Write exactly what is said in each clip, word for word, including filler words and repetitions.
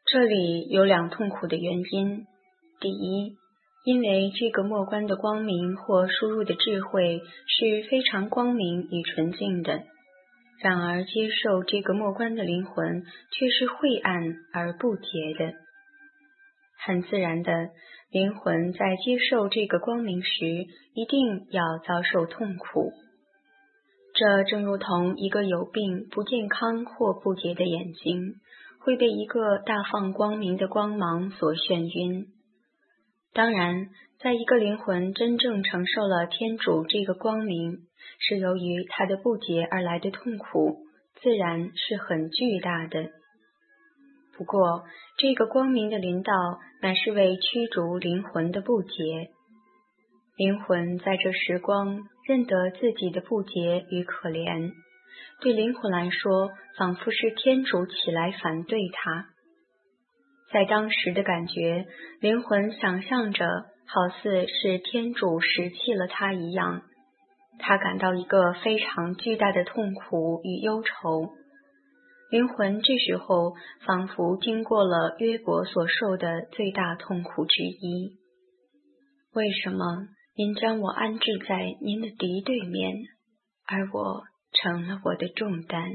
这里有两痛苦的原因。第一，因为这个末观的光明或输入的智慧是非常光明与纯净的，然而接受这个末观的灵魂却是晦暗而不洁的。很自然的，灵魂在接受这个光明时一定要遭受痛苦。这正如同一个有病、不健康或不洁的眼睛会被一个大放光明的光芒所眩晕。当然，在一个灵魂真正承受了天主这个光明，是由于他的不洁而来的痛苦，自然是很巨大的。不过，这个光明的临到乃是为驱逐灵魂的不洁。灵魂在这时光认得自己的不洁与可怜，对灵魂来说，仿佛是天主起来反对他。在当时的感觉，灵魂想象着好似是天主食弃了他一样，他感到一个非常巨大的痛苦与忧愁。灵魂这时候仿佛经过了约伯所受的最大痛苦之一。为什么您将我安置在您的敌对面，而我成了我的重担？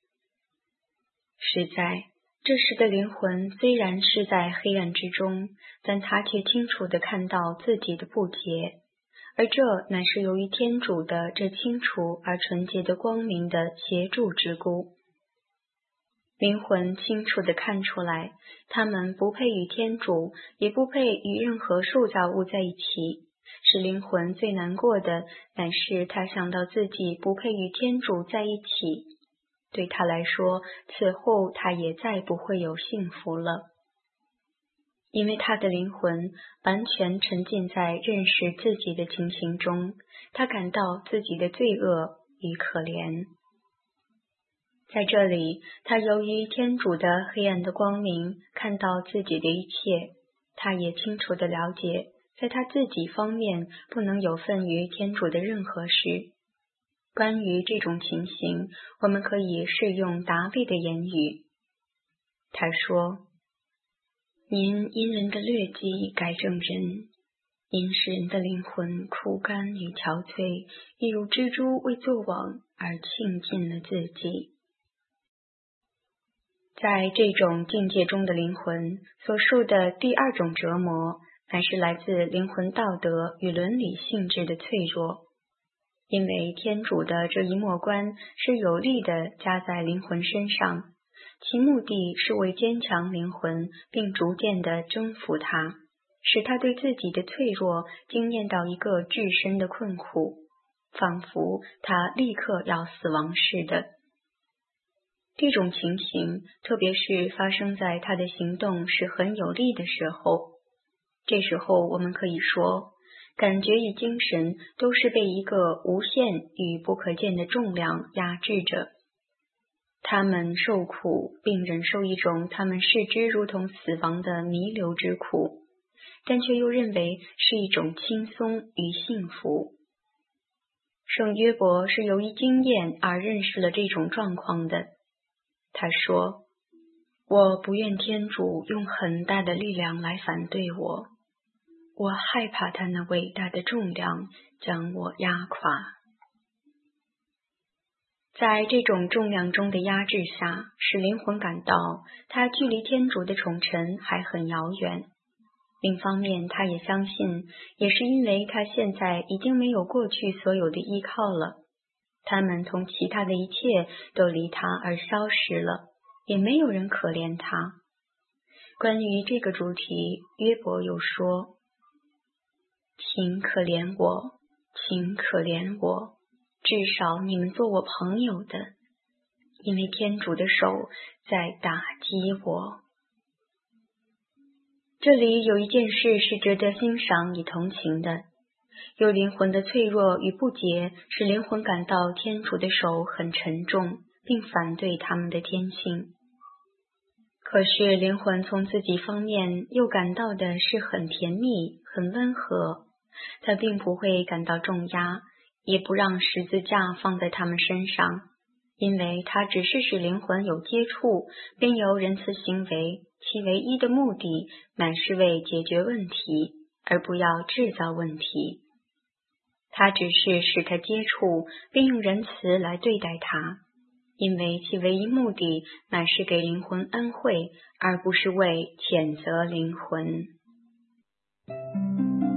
实在，这时的灵魂虽然是在黑暗之中，但他却清楚地看到自己的不洁，而这乃是由于天主的这清楚而纯洁的光明的协助之故。灵魂清楚地看出来，他们不配与天主，也不配与任何受造物在一起。使灵魂最难过的，乃是他想到自己不配与天主在一起。对他来说，此后他也再不会有幸福了，因为他的灵魂完全沉浸在认识自己的情形中，他感到自己的罪恶与可怜。在这里，他由于天主的黑暗的光明，看到自己的一切，他也清楚地了解，在他自己方面不能有份于天主的任何事。关于这种情形，我们可以适用达味的言语。他说：您因人的劣迹改正人，因使人的灵魂枯干与憔悴，一如蜘蛛为做网而倾尽了自己。在这种境界中的灵魂所受的第二种折磨，乃是来自灵魂道德与伦理性质的脆弱。因为天主的这一末观是有力的加在灵魂身上，其目的是为坚强灵魂，并逐渐地征服它，使他对自己的脆弱经验到一个至深的困苦，仿佛他立刻要死亡似的。这种情形，特别是发生在他的行动是很有力的时候，这时候我们可以说，感觉与精神都是被一个无限与不可见的重量压制着。他们受苦，并忍受一种他们视之如同死亡的弥留之苦，但却又认为是一种轻松与幸福。圣约伯是由于经验而认识了这种状况的。他说：我不愿天主用很大的力量来反对我，我害怕他那伟大的重量将我压垮。在这种重量中的压制下，使灵魂感到他距离天主的宠臣还很遥远。另一方面，他也相信，也是因为他现在已经没有过去所有的依靠了，他们同其他的一切都离他而消失了，也没有人可怜他。关于这个主题，约伯又说：请可怜我，请可怜我，至少你们做我朋友的，因为天主的手在打击我。这里有一件事是值得欣赏与同情的，有灵魂的脆弱与不洁，使灵魂感到天主的手很沉重，并反对他们的天性。可是灵魂从自己方面又感到的是很甜蜜，很温和，他并不会感到重压，也不让十字架放在他们身上。 因为它只是使灵魂有接触，并有仁慈行为，其唯一的目的乃是为解决问题，而不要制造问题。它只是使它接触，并用仁慈来对待它，因为其唯一目的乃是给灵魂恩惠，而不是为谴责灵魂。